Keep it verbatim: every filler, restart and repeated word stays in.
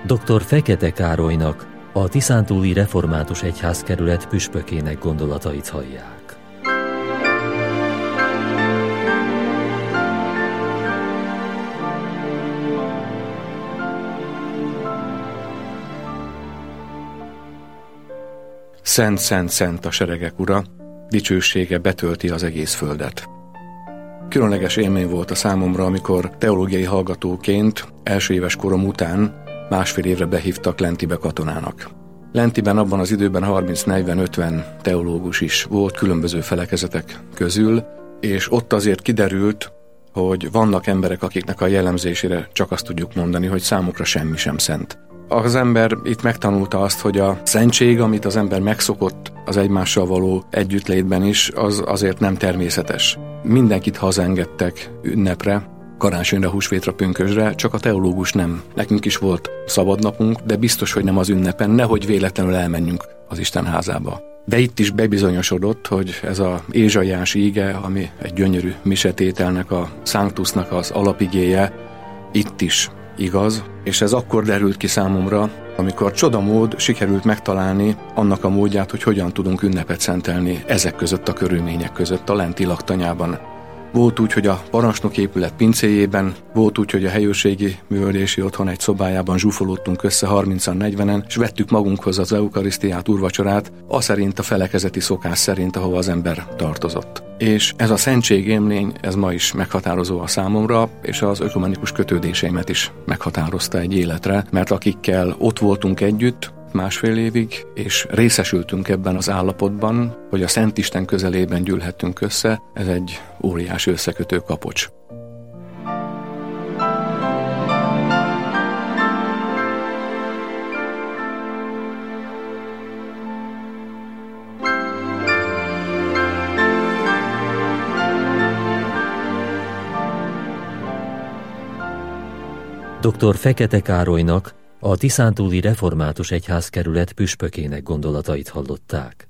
doktor Fekete Károlynak, a Tiszántúli Református Egyházkerület püspökének gondolatait hallják. Szent, szent, szent a seregek ura, dicsősége betölti az egész földet. Különleges élmény volt a számomra, amikor teológiai hallgatóként első éves korom után másfél évre behívtak Lentibe katonának. Lentiben abban az időben harminc negyven ötven teológus is volt különböző felekezetek közül, és ott azért kiderült, hogy vannak emberek, akiknek a jellemzésére csak azt tudjuk mondani, hogy számukra semmi sem szent. Az ember itt megtanulta azt, hogy a szentség, amit az ember megszokott az egymással való együttlétben is, az azért nem természetes. Mindenkit hazaengedtek ünnepre, karácsonyra, húsvétra, pünkösdre, csak a teológus nem. Nekünk is volt szabadnapunk, de biztos, hogy nem az ünnepen, nehogy véletlenül elmenjünk az Isten házába. De itt is bebizonyosodott, hogy ez a Ézsaiás íge, ami egy gyönyörű misetételnek, a Sanctusnak az alapigéje, itt is igaz, és ez akkor derült ki számomra, amikor csodamód sikerült megtalálni annak a módját, hogy hogyan tudunk ünnepet szentelni ezek között a körülmények között a Lenti laktanyában. Volt úgy, hogy a parancsnok épület pincéjében, volt úgy, hogy a helyőrségi művelési otthon egy szobájában zsúfolódtunk össze harmincan negyvenen, és vettük magunkhoz az eukarisztiát, úrvacsorát, az szerint a felekezeti szokás szerint, ahova az ember tartozott. És ez a szentségélmény, ez ma is meghatározó a számomra, és az ökumenikus kötődéseimet is meghatározta egy életre, mert akikkel ott voltunk együtt, másfél évig, és részesültünk ebben az állapotban, hogy a Szentisten közelében gyűlhettünk össze, ez egy óriási összekötő kapocs. doktor Fekete Károlynak, a Tiszántúli Református Egyházkerület püspökének gondolatait hallották.